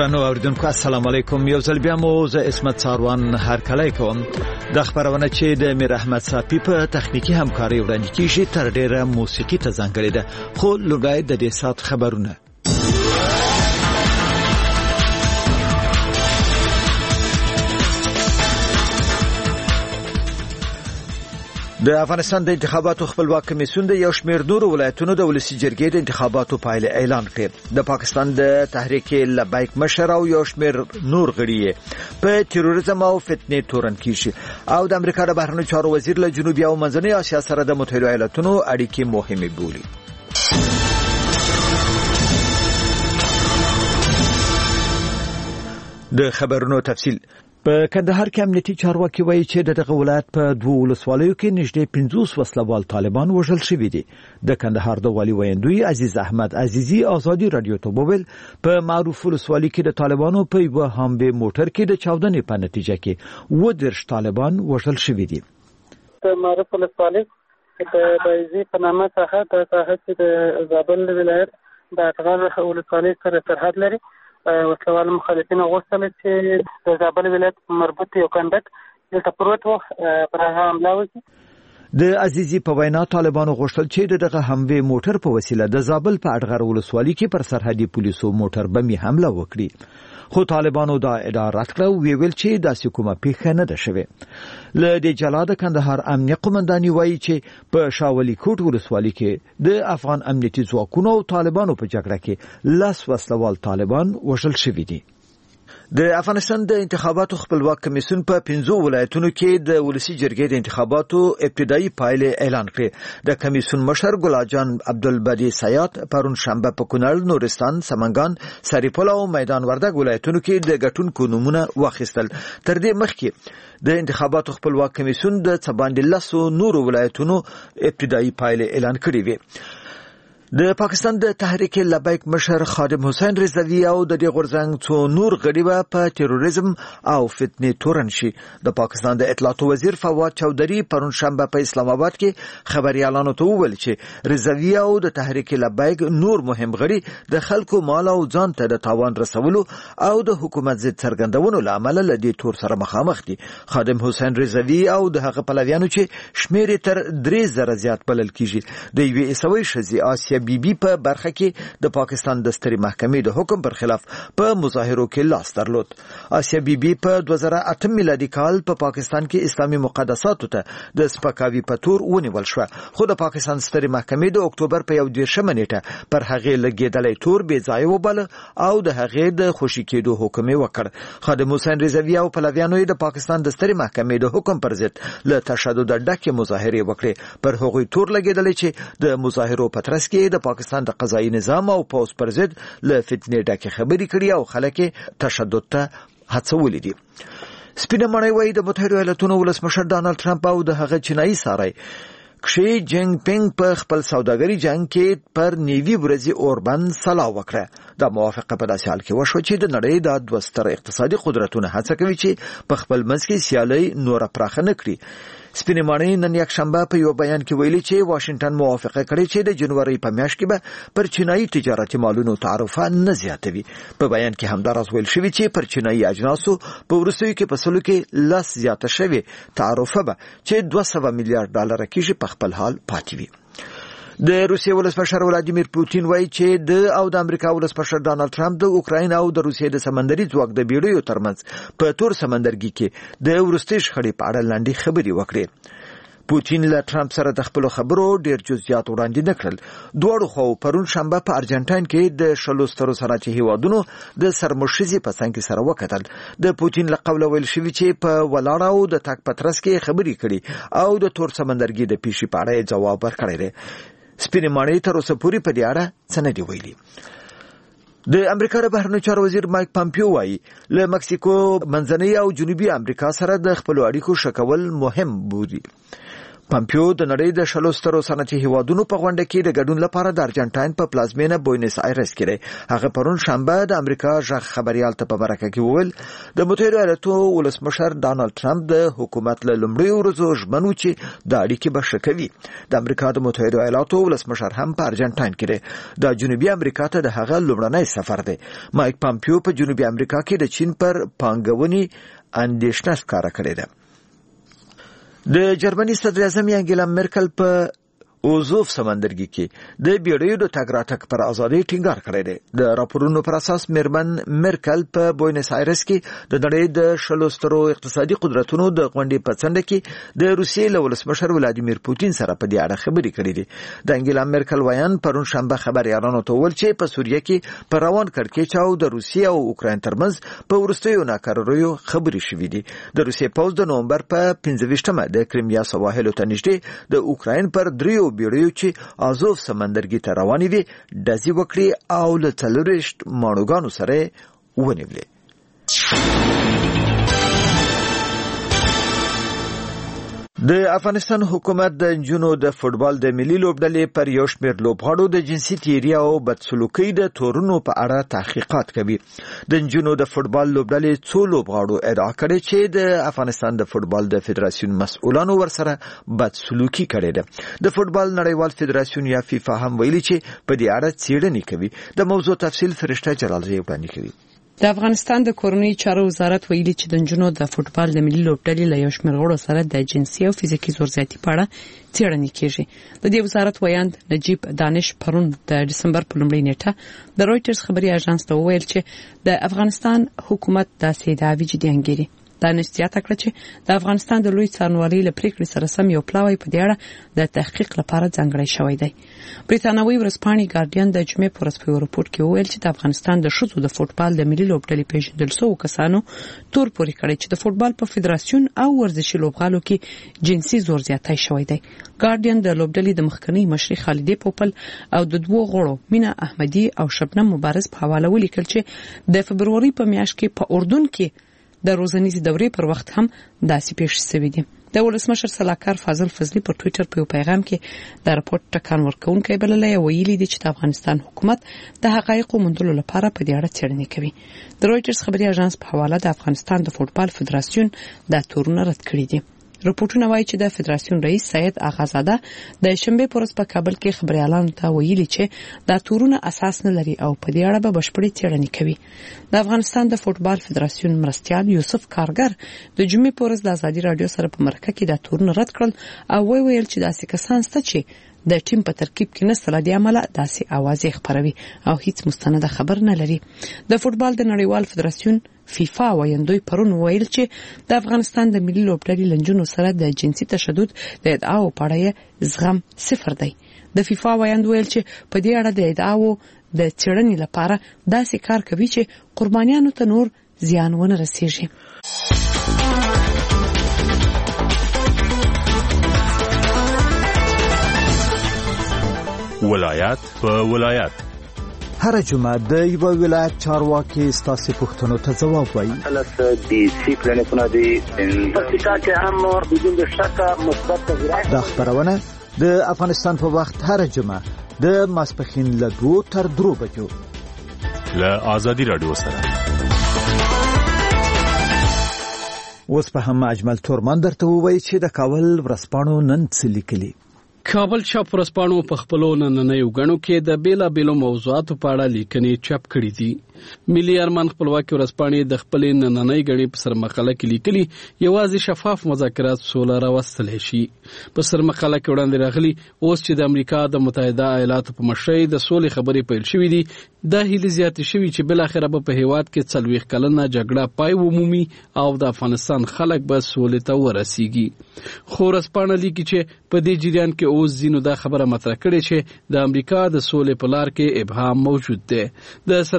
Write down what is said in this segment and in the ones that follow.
درنو اوریدونکو السلام علیکم. یو ځل بیا مو زه اسمت ساروان هرکلی کوم. د خبرونه چې د میر احمد صافی په تخنیکی همکاري وړاندې کیږي تر ډیره موسیقي ته ځانګړې ده. خو لږه د دې سات خبرونه. د افغانستان د انتخاباتو خپلواک کمیسیون د یو شمېر نورو ولایتونو د ولسي جرګې د انتخاباتو پایلې اعلان کړې. د پاکستان د تحریک لبیک مشر او یو شمېر نور غړي په تروریزم او فتنې تورن کیږي او د امریکا د بهرنیو چارو وزیر له جنوبي او منځنۍ اسیا سره د متحده ایالاتونو اړیکې مهمه بولي. د خبرونو تفصیل. په کندهار کې امنیتي چارواکي وایي چې دغه ولایت په 2 ولسوالیو کې نږدې 50 وسلوال طالبان وژل شوي دي. د کندهار د والي ویندوی عزیز احمد عزیزی ازادي رادیو ته وویل په معروف ولسوالۍ کې د طالبانو په یو هامبه موټر کې د چاودنې په نتیجه کې 10 طالبان وژل شوي دي. په معروف ولسوالۍ د بایزي په نامه څخه د ساحه چې د زابل ولایت د اټغان ولسوالۍ سره سرحد لري وسلوال مخالفین غوښتل چې د زابل ولایت مربوط یو کندک دلته پروت و پر هغه حمله وکړي. د عزیزی په وینا طالبانو غوښتل چې دغه هموي موټر په وسیله د زابل په اټغر ولسوالۍ کې پر سرحدي پولیسو موټر بمي حمله وکړي. خو طالبانو دا ادعا رد کړه او ویل چې داسې کومه پیښه نه ده شوې. له دې جلا د کندهار امنیه قومنداني وایي چې په شاولي کوټ ولسوالۍ کې د افغان امنیتي ځواکونو او طالبانو په جګړه کې 10 وسلوال طالبان وژل شوي دي. د افغانستان د انتخاباتو خپلواک کمیسیون په 15 ولایتونو کې د ولسي جرګې د انتخاباتو ابتدایي پایلې اعلان کړې. د کمیسیون مشر ګلاجان عبدالبدی سیات پرون شنبه په کونړ، نورستان، سمنګان، سریپل او میدان وردګ ولایتونو کې د ګټونکو نومونه واخیستل. تر دې مخکې د انتخاباتو خپلواک کمیسیون د څباندې 10 نورو ولایتونو ابتدایي پایلې اعلان کړې وې. د پاکستان د تحریک لبیک مشر خادم حسین رضوی او د دې غورځنګ څو نور غړي په تروریزم او فتنې تورن شي. د پاکستان د اطلاعاتو وزیر فواد چودھری پرون شنبه په اسلام آباد کې خبريالانو ته وویل چې رضوی او د تحریک لبیک نور مهم غړي د خلکو مال او ځان ته د تاوان رسولو او د حکومت ضد څرګندونو لامل لدی تور سره مخامخ دي. خادم حسین رضوی او د هغه پلویانو چې شمیر تر 3000 زیات بلل کیږي د یوې اسوي شذي آسیا بی په برخه کې د پاکستان د ستري محکمې د حکم پر خلاف په مظاهرو کې لاس درلود. آسیا بی په 2008 میلادي کال په پاکستان کې اسلامي مقدساتو ته د سپکاوي په تور ونیول شو. خو د پاکستان ستري محکمې د اکتوبر په 11 نیټه پر هغه لګیدلې تور بې ځای وباله او د هغه د خوشی کېدو حکم وکړ. خادم حسین رضوی او پلویانو د پاکستان د ستري محکمې د حکم پر ضد له تشدد ډکه مظاهره وکړې. پر هغه تور لګیدلې چې د مظاهرو په ترڅ کې د پاکستان د قضایي نظام او پوز پر ضد له فتنې ډکه خبرې کړې او خلک تشدد ته هڅولې دي. سپینه مړی وایي د متحده ایالاتونو ولسمشر ډانلډ ټرمپ او د هغه چینایي ساری کشي جنگ پنګ په خپل سوداګري جنگ کې پر نیوي ورځي اوربان سلا وکړه. د موافقه په داسې حال کې وشو چې د نړۍ د 2 ستر اقتصادي قدرتونو هڅه کوي چې په خپل منځ کې سیالي نور پراخه نه کړي. سپینه مړی نن یک شنبه په یو بیان کې ویلي چې واشنگټن موافقه کړې چې د جنوري په میاشت کې به پر چینایي تجارتي مالونو تعرفه نه زیاتوي. په بیان کې همدارس ویل شوی چې پر چینایي اجناسو په وروستیو کې په سلو کې 10 زیاته شوی تعرفه به چې 200 میلیارډ ډالر کېږي په خپل حال پاتې وي. د روسیې ولسمشر ولادیمیر پوتین وایي چې د امریکا ولسمشر ډانلډ ټرمپ د اوکراین او د روسیې د سمندري ځواک د بیړیو ترمنځ په تور سمندرګي کې د ورستۍ شخړې په اړه لاندې خبرې وکړې. پوتین له ټرمپ سره د خپل خبرو ډیر جزئیات وړاندې نکړل. دوړو خو پرون شنبه په ارجنټاین کې د شلوسترو صنعتي هیوادونو د سرمشيزي په څنګ کې سره وکتل. د پوتین له قوله ویل شوی چې په ولاړه او د تاک پترس کې خبرې کړي او د تور سمندرګي د پیشي په اړه جواب ورکړی دی. سپینه ماڼۍ تر اوسه پورې په دې اړه څه نه دی ویلي. د امریکا د بهرنیو چارو وزیر مایک پامپیو وایي له مکسیکو، منځنۍ او جنوبي امریکا سره د خپل اړیکو شکول مهم بودی. پامپیو د نړۍ د 40 سترو صنعتي هیوادونو په غونډه کې د ګډون لپاره د ارجنټاین په پلازمینه بوینس آیرس کې دی. هغه پرون شنبه د امریکا ژغ خبريال ته په برکه کې وویل د متحده ایالاتو ولسمشر ډانلډ ټرمپ د حکومت له لومړي ورځو ژمنو چې د اړیکې بشکوي. د امریکا د متحده ایالاتو ولسمشر هم په ارجنټاین کې دی. د جنوبي امریکا ته د هغه لومړنی سفر دی. مایک پامپیو په جنوبي امریکا کې د چین پر پانګونې اندېښنه ښکاره کړې ده. د جرمني صدر اعظم انګیلا مرکل په اوزوف سمندرګي کې د بیړیو د تګ راتګ پر ازادي ټینګار کړی دی. د راپورونو پر اساس میرمن مرکل په بوینس آیرس کې د نړۍ د 40 سترو اقتصادي قدرتونو د غونډې په څنډه کې د روسیې له ولسمشر ولادیمیر پوتین سره په دې اړه خبرې کړې دي. د انګیلا مرکل ویان پرون شنبه خبريالانو ته ویل چې په سوریه کې پر روان کړکېچ او د روسیې او اوکراین ترمنځ په ورستیو ناکراریو خبرې شوې دي. د روسیې پوځ د نومبر په 15مه د کریمیا سواحلو ته نږدې د اوکراین پر دریو بیړیو چې آزوف سمندرګي ته روانې وي ډزې وکړي او له 40 ماڼوګانو سره ونیولې. د افغانستان حکومت د جنونو د فوتبال د ملي لوبډلې پر یو شمېر لوبغاړو د جنسي تیری او بدسلوکۍ د تورونو په اړه تحقیقات کوي. د جنونو د فوتبال لوبډلې څو لوبغاړو ادعا کړې چې د افغانستان د فوتبال د فدراسیون مسؤلانو ورسره بدسلوکي کړې ده. د فوتبال نړیوال فدراسیون یا فیفا هم ویلي چې په دې اړه څېړنې کوي. د موضوع تفصیل فرشته جلالزی وړاندې کوي. د افغانستان د کورنۍ چارو وزارت ویلي چې د جنونو د فوتبال د ملي لوبډلې له یو شمېر غړو سره د جنسي او فزیکي زورزیاتي په اړه څېړنې کیږي. د دې وزارت ویاند نجیب دانش پرون د ډسمبر په لومړۍ نیټه د رويټرز خبري اژانس ته وویل چې د افغانستان حکومت داسې دعوی جدي انګیري. دانش زیاته کړه چې د افغانستان د لوی څارنوالۍ له پریکړې سره سم یو پلاوی په دې اړه د تحقیق لپاره ځانګړی شوی دی. بریتانوي ورځپاڼې ګارډین د جمعې په ورځ په رپورت کې وویل چې د افغانستان د ښځو د فوتبال د ملي لوبډلې پیژندل شوو کسانو تور پورې کړی چې د فوتبال په فدراسیون او ورزشي لوبغالو کې جنسي زور زیاتی شوی دی. ګارډین د لوبډلې د مخکنی مشري خالدې پوپل او د دوو غړو مینا احمدي او شبنم مبارز په حواله ولیکل چې د فبروري په میاشت کې په اردن کې د روزنیزي دورې پر وخت هم داسې پیښ شوې دي. د ولسمشر سلاکار فاضل فضلي په ټوئیټر په پیغام کې د راپورټ ټکان ورکونکي بللی ویلي دي چې د افغانستان حکومت د حقایقو موندلو لپاره په دې اړه څېړنې کوي. د رويټرز خبري اژانس په حواله د افغانستان د فوتبال فدراسیون د تورونه رد کړی دي. رپورټونه وايي چې د فدراسیون رئیس سید آغازاده د شنبه پورس په کابل کې خبريالانو ته ویلي چې د تورونه اساس نه لري او په دې اړه به بشپړې څېړنې کوي. د افغانستان د فوتبال فدراسیون مرستیال یوسف کارګر د جمعې پورس د ازادي رادیو سره په مرکه کې د تورونه رد کړل او ویل چې داسې کسان ست چې د ټیم په ترکیب کې نسل د عمله داسې आवाज خبروي او هیڅ مستند خبر نه لري. د فوتبال د نړیوال فدراسیون فیفا وایندوی پرون ویل چې د افغانستان د ملي لوبډلې لنجونو سره د جنسي تشدد د ادعاو په اړه زغم صفر دی. د فیفا وایند ویل چې په دې اړه د ادعاو د څېړنې لپاره داسې کار کوي چې قربانیانو ته نور زیان ونه رسیږي. ولایت په ولایت هر جمعه د یو ولایت چارواکي ستاسو پوښتنو ته ځواب وایي. د سیکلنه کونه دی پکې کې هم بدون شک مثبت تغیرات د خبرونه د افغانستان په وخت هر جمعه د ماسپخین له 2 تر 3 بجو له آزادي رادیو سره. اوس په هم اجمل تورمان درته وایي چې د کابل ورځپاڼو نن څه لیکلي. کابل چاپ ورځپاڼو په خپلو نننیو غنو کې د بیلابېلو موضوعاتو په اړه لیکنې چاپ کړې دي. ملي ارمان خپلواکي ورځپاڼې د خپل نننۍ غړي په سرمقاله کې لیکلي یوازې شفاف مذاکرات سوله راوستل شي. په سرمقاله کې وړاندې راغلي اوس چې د امریکا د متحده ایالاتو په مشرۍ د سولې خبرې پیل شوې دي د هیلې زیاتې شوې چې بل اخر په هیواد کې 40 کلنه جګړه پای ومومي او د افغانستان خلک به سولې ته ورسیږي. خو ورځپاڼه لیکي چې په دې جریان کې اوس ځینو دا خبره مطرح کړې چې د امریکا د سولې په لار کې ابهام موجود دی. د سرمقاله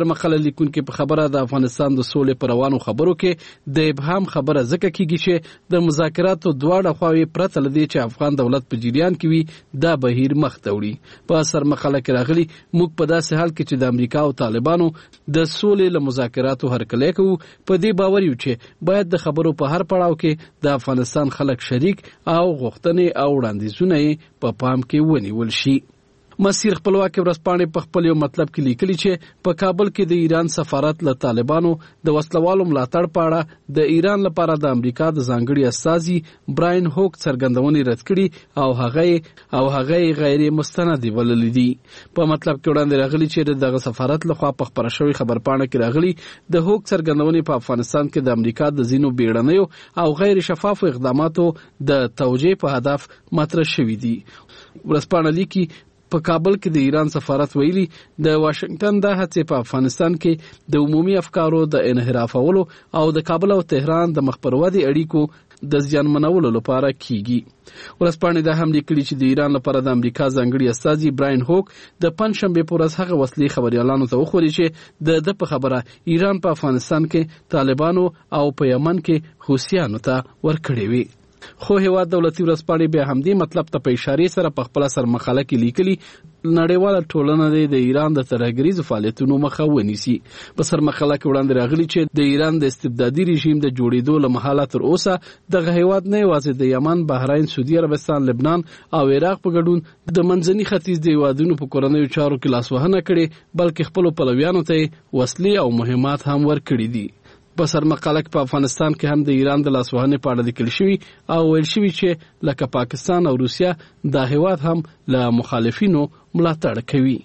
لیکونکو په خبره د افغانستان د سولې پر روانو خبرو کې د ابهام خبره ځکه کیږي چې د مذاکراتو دواړه خواوې پرته لدی چې افغان دولت په جریان کې وي دا بهیر مخ ته وړي. په سرمقاله کې راغلي موږ په داسې حال کې چې د امریکا او طالبانو د سولې له مذاکراتو هرکلی کوو په دې باور یو چې باید د خبرو په هر پړاو کې د افغانستان خلک شریک او غوښتنې او وړاندیزونه په پام کې ونیول شي. مسیر خپلواکي ورځپاڼې په خپل یو مطلب کې لیکلي چې په کابل کې د ایران سفارت له طالبانو د وسلوالو ملاتړ په اړه د ایران لپاره د امریکا د ځانګړي استازي براین هوک څرګندونې رد کړي او هغه غیر مستند ولولې دي. په مطلب کې وړاندې راغلي چې دغه سفارت لخوا په خبره شوی خبرپاڼه کې راغلي د هوک څرګندونې په افغانستان کې د امریکا د ځینو بیړنیو او غیر شفافو اقداماتو د توجیه په هدف مطرح شوی دي. ورځپاڼه لیکي په کابل کې د ایران سفارت ویلي د واشنگټن د هڅې په افغانستان کې د عمومي افکارو د انحرافولو او د کابل او تهران د مخبرودي اړیکو د زیانمنولو لپاره کیږي. ورځپاڼې دا هم لیکلي چې د ایران لپاره د امریکا ځانګړي استازي براین هوک د پنځشنبه په ورځ هغه وسلې خبريالانو ته وخوري چې د په خبره ایران په افغانستان کې طالبانو او په یمن کې حوثیانو ته ورکړي وي. خو هیواد دولتي ورځپاڼې به همدې مطلب ته په اشاره سره په خپل سرمقاله کې لیکلي نړیواله ټولنه د ایران د ترهګریزو فعالیتونو مخه ونیسي. په سرمقاله کې وړاندې راغلي چې د ایران د استبدادي رژیم د جوړېدو له مهاله تر اوسه دغه هیواد نه یوازې د یمن، بحرین، سعودي عربستان، لبنان او عراق په ګډون د منځني ختیځ د هیوادونو په کورنیو چارو کې لاسوهنه کړې بلکې خپل پلویانو ته وسلې او مهمات هم ورکړي دي. په سرمقاله کې په افغانستان کې هم د ایران د لاسوهنې په اړه لیکل شوی او ویل شوی چې لکه پاکستان او روسیا دا هیواد هم له مخالفینو ملاتړ کوي.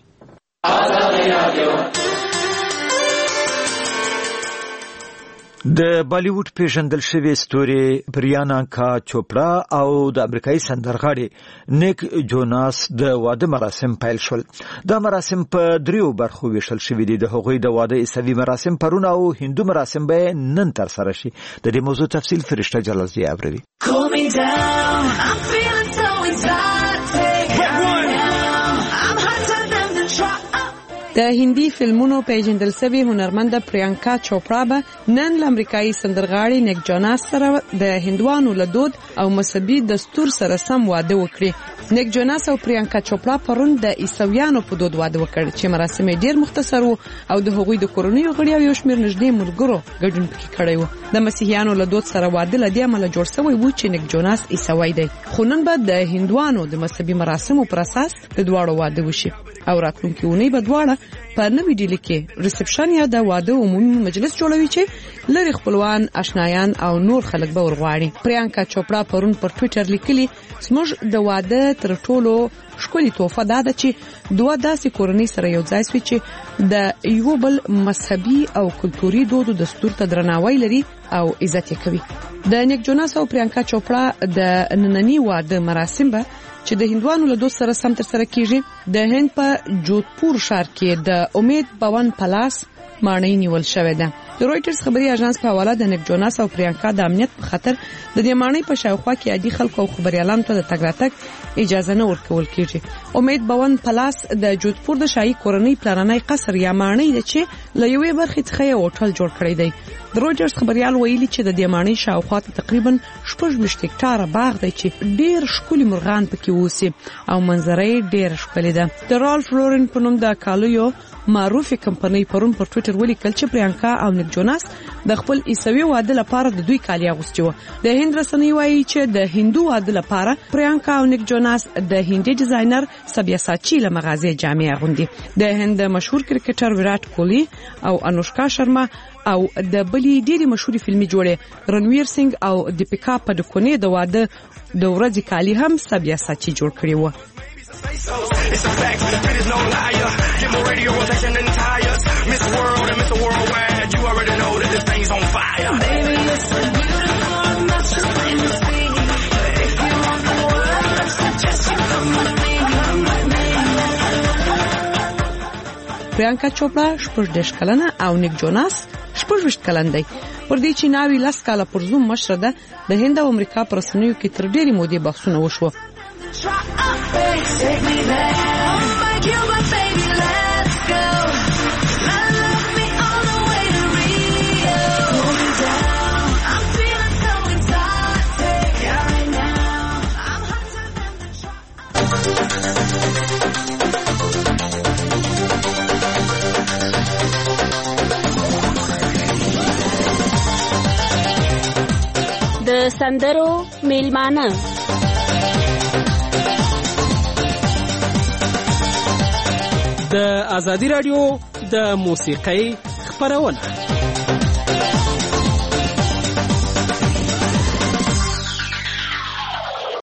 د بالیوډ پیژندل شوی ستوري پریانکا چوپړا او د امریکایي سندرغاړي نیک جوناس د واده مراسم پیل شول. دا مراسم په 3 برخو ویشل شوی دي. د هغوی د واده عیسوي مراسم پرون او هندو مراسم به نن تر سره شي. د دې موضوع تفصیل فرشته جلالزی اوروي. د هندي فلمونو پیژندل شوی هنرمند پریانکا چوپړا به نن له امریکایي سندرغاړي نیک جوناس سره د هندوانو له دود او مذهبي دستور سره سم واده وکړي. نیک جوناس او پریانکا چوپړا پرون د عیسویانو په دود واده وکړ چې مراسم ډیر مختصر وو او د هغوی د کورنیو غړي او یو شمېر نږدې ملګرو ګډون پکې کړی و. د مسیحیانو له دود سره واده لدی عمل جوړ شوی و چې نیک جوناس عیسوی دی. خو نن به د هندوانو د مذهبي مراسمو پر اساس د دواړو واده وشي او راتلونکي اونۍ به دواړه په نوې ډیلي کې ریسپشن یا د واده عمومي مجلس جوړوي چې لری خپلوان، آشنایان او نور خلک به ورغواړي. پریانکا چوپړا پرون پر ټوئیټر لیکلي زموږ د واده تر ټولو ښکلي تحفه دا ده چې دوه داسې کورنۍ سره یو ځای شوي چې د یو بل مذهبي او کلتوري دود او دستور ته درناوی لري او عزت یې کوي. د نیک جوناس او پریانکا چوپړا د نننی واده مراسم به چې د هندوانو له دوست سره سم تر سره کیږي د هند په جودپور ښار کې د امید بھون پلاس ماڼۍ نیول شوې ده. د رويټرز خبري اژانس په حواله د نیک جوناس او پریانکا د امنیت په خاطر د دې ماڼۍ په شاوخوا کې عادي خلکو او خبريالانو ته د تګ راتګ اجازه نه ورکول کیږي. امید بھون پلاس د جودپور د شاهي کورنۍ پلاننۍ قصر یا ماڼۍ ده چې له یوې برخې څخه یو هوټل جوړ کړی دی. د رويټرز خبريال ویلي چې د دې ماڼۍ شاوخوا تقریبا 16 هکټاره باغ دی چې ډیر ښکلي مرغان پکې اوسي او منظره یې ډیر ښکلې ده. د رالف لورن په نوم د کالیو معروفه کمپنۍ پرون پر ټوئیټر ولیکل چې پریانکا او نیک جوناس د خپل عیسوي واده لپاره د دوی کالي اغوستي وو. د هند رسنۍ وایي چې د هندو واده لپاره پریانکا او نیک جوناس د هندي ډیزاینر سبیاساچی له مغازې جامې اغوندي. د هند مشهور کرکټر ویرات کوهلی او انوشکا شرما او د بلی ډيري مشهوري فلمي جوړې رنویر سنگ او دیپیکا پډکونې د واده د ورځې کالي هم سبیاساچی جوړ کړی و. It's a fact, it is no liar. Get more radio rotation than tires. Miss World and Mr. Worldwide. You already know that this thing's on fire. Baby, it's a beautiful natural fantasy. If you want the world, I suggest you come with me. پریانکا چوپړا 14 کلنه او نیک جوناس 14 کلن دی. پر دې چې ناوی 10 کاله پر زوم مشره ده د هند او امریکا پر رسنیو کې تر ډېرې مودې بحثونه وشو. Take me there, oh my God, baby, let's go. Love me all د سندرو میلمانه د ازادي رادیو د موسیقۍ خبرونه